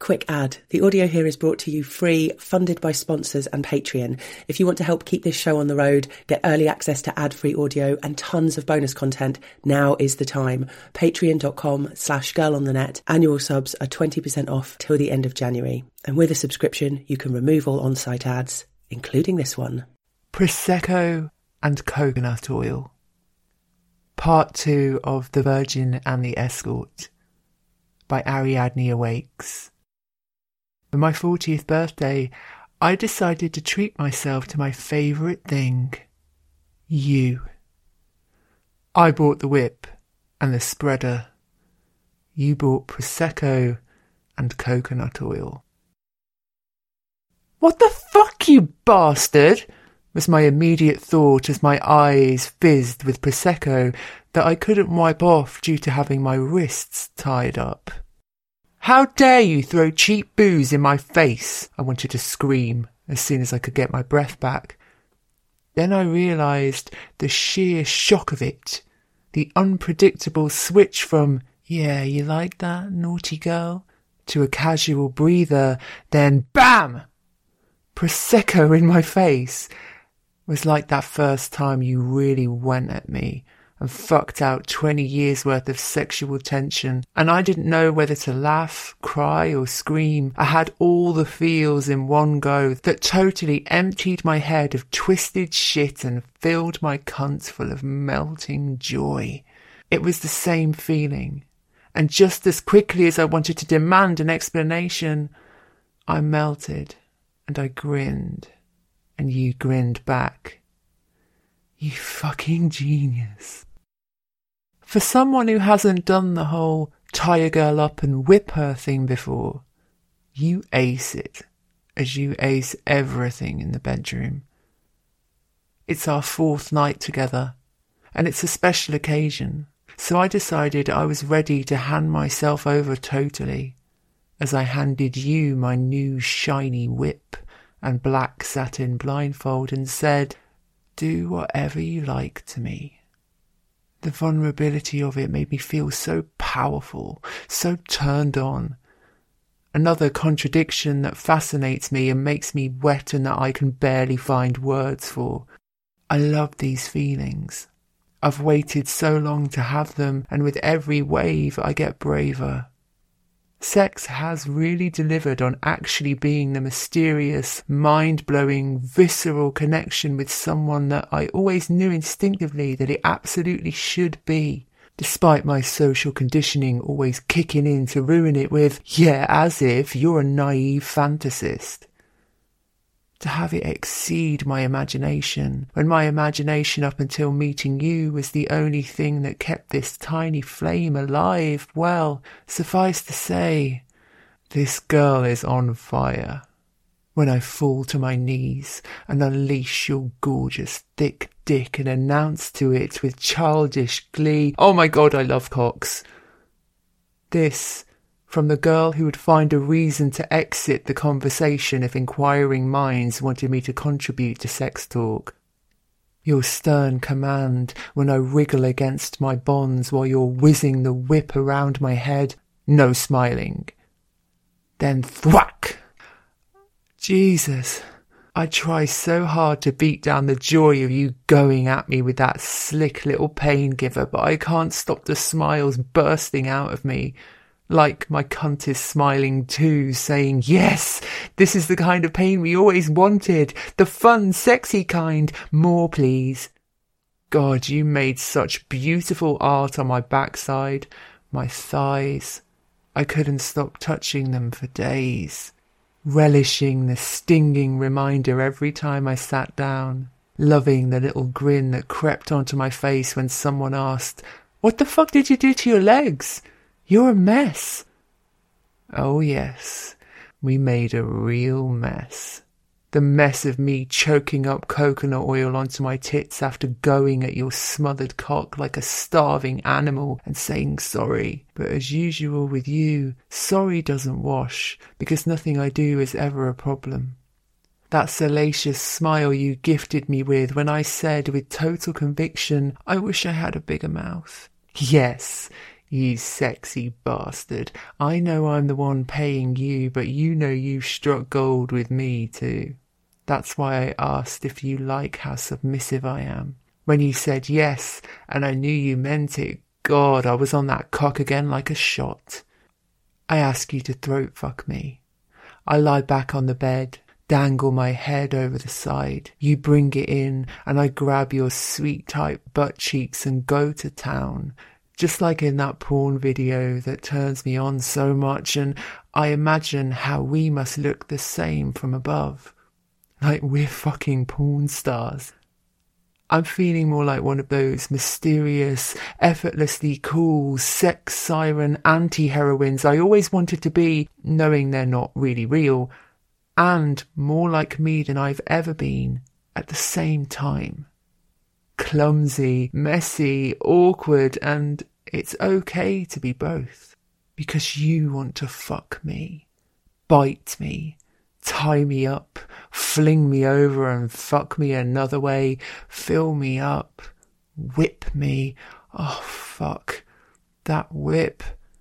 Quick ad. The audio here is brought to you free, funded by sponsors and Patreon. If you want to help keep this show on the road, get early access to ad-free audio and tons of bonus content, now is the time. Patreon.com/girlonthenet. Annual subs are 20% off till the end of January. And with a subscription, you can remove all on-site ads, including this one. Prosecco and coconut oil. Part 2 of The Virgin and the Escort by Ariadne Awakes. For my 40th birthday, I decided to treat myself to my favourite thing. You. I bought the whip and the spreader. You bought Prosecco and coconut oil. "What the fuck, you bastard?" was my immediate thought as my eyes fizzed with Prosecco that I couldn't wipe off due to having my wrists tied up. "How dare you throw cheap booze in my face?" I wanted to scream as soon as I could get my breath back. Then I realised the sheer shock of it, the unpredictable switch from, "Yeah, you like that, naughty girl?" to a casual breather, then BAM! Prosecco in my face. It was like that first time you really went at me and fucked out 20 years worth of sexual tension, and I didn't know whether to laugh, cry or scream. I had all the feels in one go that totally emptied my head of twisted shit and filled my cunt full of melting joy. It was the same feeling, and just as quickly as I wanted to demand an explanation, I melted and I grinned, and you grinned back. You fucking genius. For someone who hasn't done the whole tie a girl up and whip her thing before, you ace it, as you ace everything in the bedroom. It's our 4th night together, and it's a special occasion, so I decided I was ready to hand myself over totally, as I handed you my new shiny whip and black satin blindfold and said, "Do whatever you like to me." The vulnerability of it made me feel so powerful, so turned on. Another contradiction that fascinates me and makes me wet and that I can barely find words for. I love these feelings. I've waited so long to have them, and with every wave I get braver. Sex has really delivered on actually being the mysterious, mind-blowing, visceral connection with someone that I always knew instinctively that it absolutely should be, despite my social conditioning always kicking in to ruin it with, "Yeah, as if you're a naive fantasist." To have it exceed my imagination, when my imagination up until meeting you was the only thing that kept this tiny flame alive, well, suffice to say, this girl is on fire. When I fall to my knees and unleash your gorgeous thick dick and announce to it with childish glee, "Oh my God, I love cocks." This from the girl who would find a reason to exit the conversation if inquiring minds wanted me to contribute to sex talk. Your stern command when I wriggle against my bonds while you're whizzing the whip around my head. No smiling. Then thwack! Jesus, I try so hard to beat down the joy of you going at me with that slick little pain giver, but I can't stop the smiles bursting out of me. Like my cunt is smiling too, saying, "Yes, this is the kind of pain we always wanted. The fun, sexy kind. More, please." God, you made such beautiful art on my backside, my thighs. I couldn't stop touching them for days, relishing the stinging reminder every time I sat down, loving the little grin that crept onto my face when someone asked, "What the fuck did you do to your legs? You're a mess." Oh yes, we made a real mess. The mess of me choking up coconut oil onto my tits after going at your smothered cock like a starving animal and saying sorry. But as usual with you, sorry doesn't wash, because nothing I do is ever a problem. That salacious smile you gifted me with when I said with total conviction, "I wish I had a bigger mouth." Yes, You sexy bastard. I know I'm the one paying you, but you know you've struck gold with me too. That's why I asked if you like how submissive I am. When you said yes, and I knew you meant it, God, I was on that cock again like a shot. I ask you to throat fuck me. I lie back on the bed, dangle my head over the side. You bring it in, and I grab your sweet tight butt cheeks and go to town. Just like in that porn video that turns me on so much, and I imagine how we must look the same from above. Like we're fucking porn stars. I'm feeling more like one of those mysterious, effortlessly cool, sex siren anti-heroines I always wanted to be, knowing they're not really real, and more like me than I've ever been at the same time. Clumsy, messy, awkward, and it's okay to be both. Because you want to fuck me, bite me, tie me up, fling me over and fuck me another way, fill me up, whip me. Oh, fuck. That whip.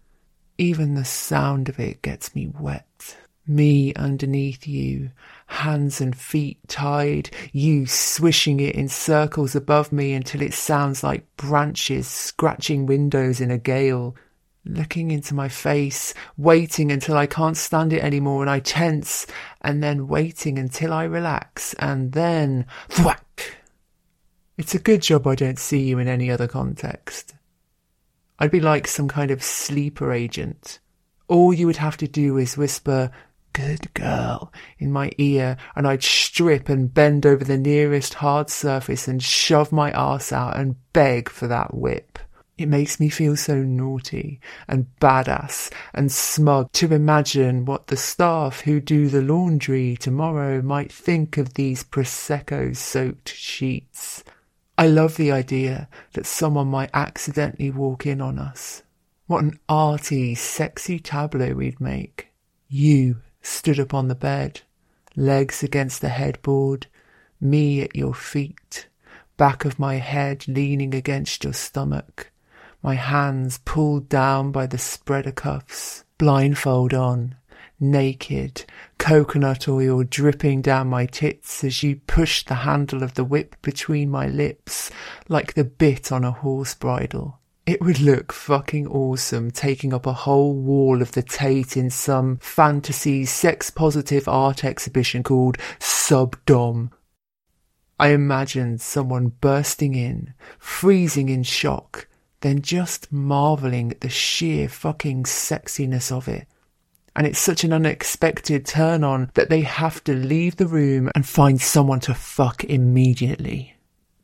Even the sound of it gets me wet. Me underneath you, hands and feet tied, you swishing it in circles above me until it sounds like branches scratching windows in a gale. Looking into my face, waiting until I can't stand it anymore and I tense, and then waiting until I relax, and then thwack! It's a good job I don't see you in any other context. I'd be like some kind of sleeper agent. All you would have to do is whisper, "Good girl," in my ear, and I'd strip and bend over the nearest hard surface and shove my arse out and beg for that whip. It makes me feel so naughty and badass and smug to imagine what the staff who do the laundry tomorrow might think of these Prosecco-soaked sheets. I love the idea that someone might accidentally walk in on us. What an arty, sexy tableau we'd make. You stood up on the bed, legs against the headboard, me at your feet, back of my head leaning against your stomach, my hands pulled down by the spreader cuffs, blindfold on, naked, coconut oil dripping down my tits as you pushed the handle of the whip between my lips like the bit on a horse bridle. It would look fucking awesome taking up a whole wall of the Tate in some fantasy sex-positive art exhibition called Subdom. I imagined someone bursting in, freezing in shock, then just marvelling at the sheer fucking sexiness of it. And it's such an unexpected turn-on that they have to leave the room and find someone to fuck immediately.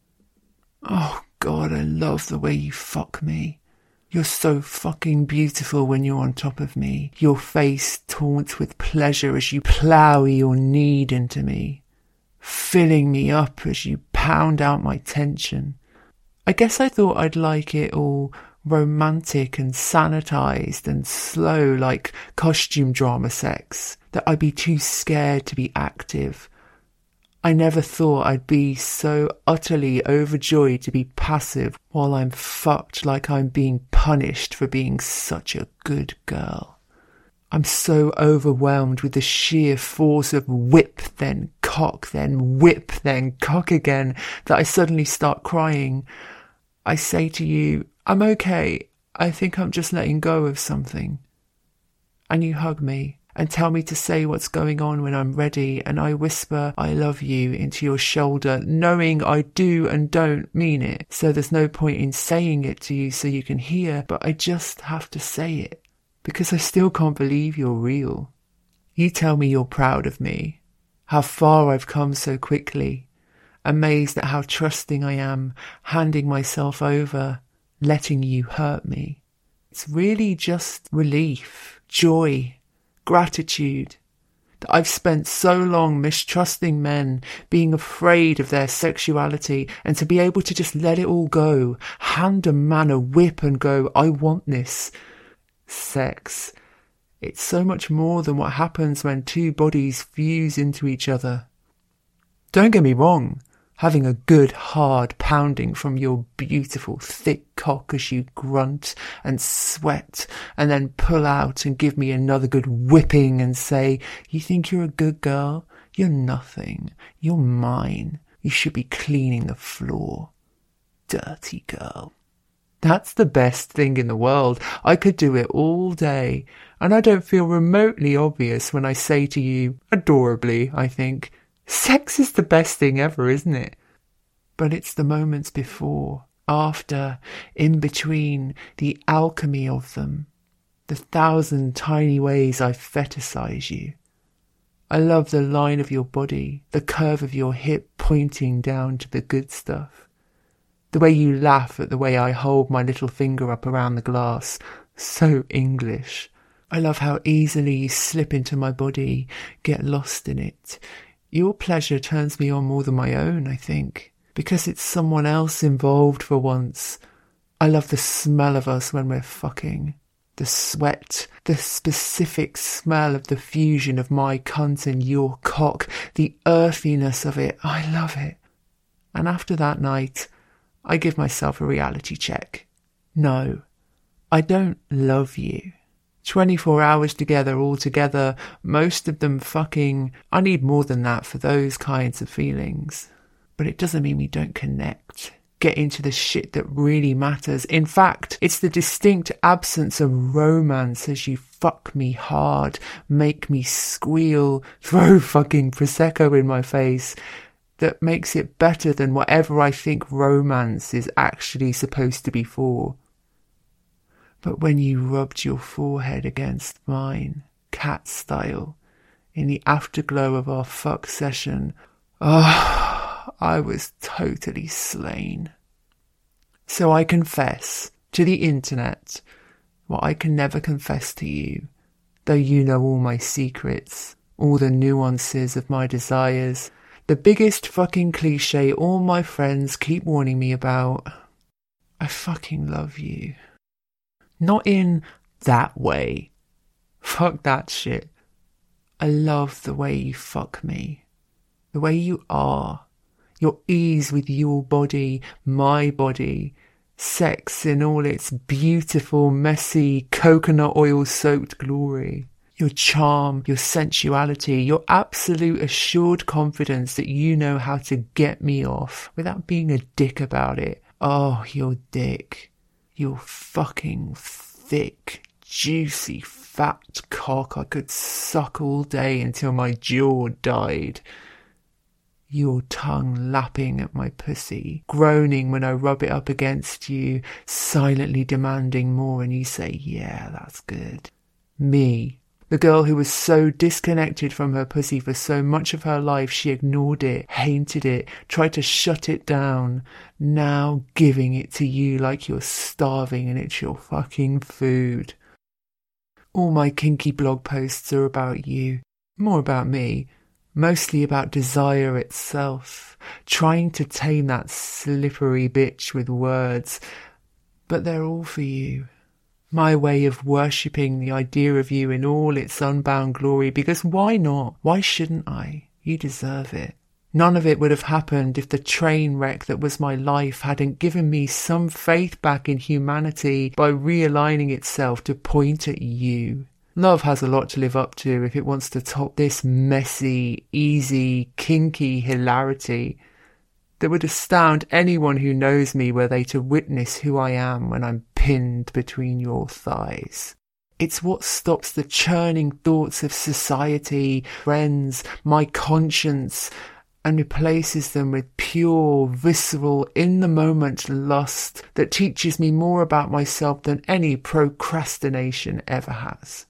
Oh, God, I love the way you fuck me. You're so fucking beautiful when you're on top of me. Your face taunts with pleasure as you plough your need into me, filling me up as you pound out my tension. I guess I thought I'd like it all romantic and sanitized and slow like costume drama sex, that I'd be too scared to be active. I never thought I'd be so utterly overjoyed to be passive while I'm fucked like I'm being punished for being such a good girl. I'm so overwhelmed with the sheer force of whip, then cock, then whip, then cock again, that I suddenly start crying. I say to you, I'm okay. I think I'm just letting go of something. And you hug me and tell me to say what's going on when I'm ready, and I whisper I love you into your shoulder, knowing I do and don't mean it, so there's no point in saying it to you so you can hear, but I just have to say it, because I still can't believe you're real. You tell me you're proud of me, how far I've come so quickly, amazed at how trusting I am, handing myself over, letting you hurt me. It's really just relief, joy, gratitude, that I've spent so long mistrusting men, being afraid of their sexuality, and to be able to just let it all go, hand a man a whip and go, I want this. Sex. It's so much more than what happens when two bodies fuse into each other. Don't get me wrong, having a good hard pounding from your beautiful thick cock as you grunt and sweat and then pull out and give me another good whipping and say, you think you're a good girl? You're nothing. You're mine. You should be cleaning the floor. Dirty girl. That's the best thing in the world. I could do it all day, and I don't feel remotely obvious when I say to you, adorably, I think, sex is the best thing ever, isn't it? But it's the moments before, after, in between, the alchemy of them, the 1,000 tiny ways I fetishize you. I love the line of your body, the curve of your hip pointing down to the good stuff. The way you laugh at the way I hold my little finger up around the glass. So English. I love how easily you slip into my body, get lost in it. Your pleasure turns me on more than my own, I think, because it's someone else involved for once. I love the smell of us when we're fucking. The sweat, the specific smell of the fusion of my cunt and your cock, the earthiness of it. I love it. And after that night, I give myself a reality check. No, I don't love you. 24 hours together all together, most of them fucking. I need more than that for those kinds of feelings. But it doesn't mean we don't connect. Get into the shit that really matters. In fact, it's the distinct absence of romance as you fuck me hard, make me squeal, throw fucking Prosecco in my face, that makes it better than whatever I think romance is actually supposed to be for. But when you rubbed your forehead against mine, cat style, in the afterglow of our fuck session, I was totally slain. So I confess to the internet what I can never confess to you, though you know all my secrets, all the nuances of my desires, the biggest fucking cliche all my friends keep warning me about. I fucking love you. Not in that way. Fuck that shit. I love the way you fuck me. The way you are. Your ease with your body, my body. Sex in all its beautiful, messy, coconut oil-soaked glory. Your charm, your sensuality, your absolute assured confidence that you know how to get me off without being a dick about it. Oh, your dick. Your fucking thick, juicy, fat cock I could suck all day until my jaw died. Your tongue lapping at my pussy, groaning when I rub it up against you, silently demanding more, and you say, yeah, that's good. Me, the girl who was so disconnected from her pussy for so much of her life she ignored it, hated it, tried to shut it down, now giving it to you like you're starving and it's your fucking food. All my kinky blog posts are about you, more about me. Mostly about desire itself, trying to tame that slippery bitch with words, but they're all for you. My way of worshipping the idea of you in all its unbound glory, because why not? Why shouldn't I? You deserve it. None of it would have happened if the train wreck that was my life hadn't given me some faith back in humanity by realigning itself to point at you. Love has a lot to live up to if it wants to top this messy, easy, kinky hilarity that would astound anyone who knows me were they to witness who I am when I'm pinned between your thighs. It's what stops the churning thoughts of society, friends, my conscience, and replaces them with pure, visceral, in-the-moment lust that teaches me more about myself than any procrastination ever has.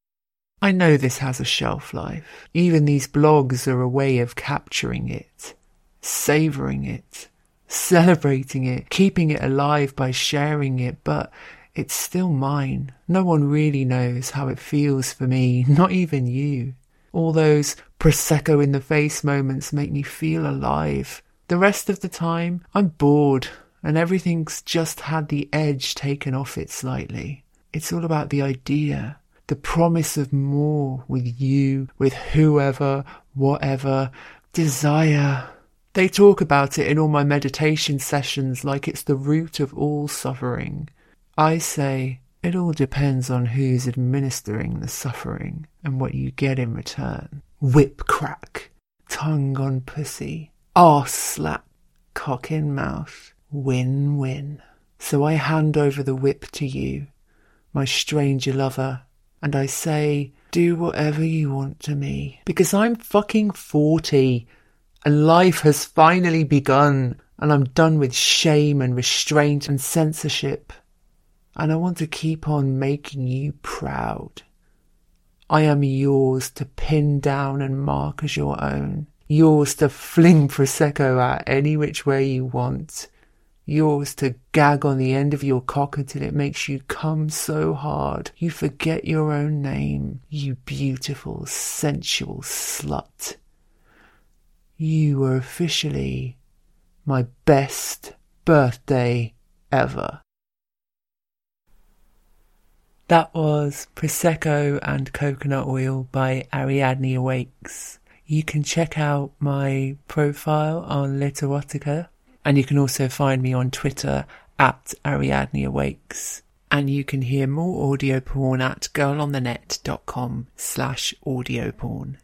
I know this has a shelf life. Even these blogs are a way of capturing it, savouring it, celebrating it, keeping it alive by sharing it, but it's still mine. No one really knows how it feels for me, not even you. All those Prosecco in the face moments make me feel alive. The rest of the time, I'm bored, and everything's just had the edge taken off it slightly. It's all about the idea. The promise of more with you, with whoever, whatever, desire, They talk about it in all my meditation sessions like it's the root of all suffering. I say it all depends on who's administering the suffering and what you get in return. Whip crack, tongue on pussy, arse slap, cock in mouth, win-win. So I hand over the whip to you, my stranger lover, and I say, do whatever you want to me. Because I'm fucking 40 and life has finally begun and I'm done with shame and restraint and censorship. And I want to keep on making you proud. I am yours to pin down and mark as your own. Yours to fling Prosecco at any which way you want. Yours to gag on the end of your cock until it makes you come so hard you forget your own name, you beautiful, sensual slut. You are officially my best birthday ever. That was Prosecco and Coconut Oil by Ariadne Awakes. You can check out my profile on Literotica, and you can also find me on Twitter at Ariadne Awakes. And you can hear more audio porn at girlonthenet.com/audio porn.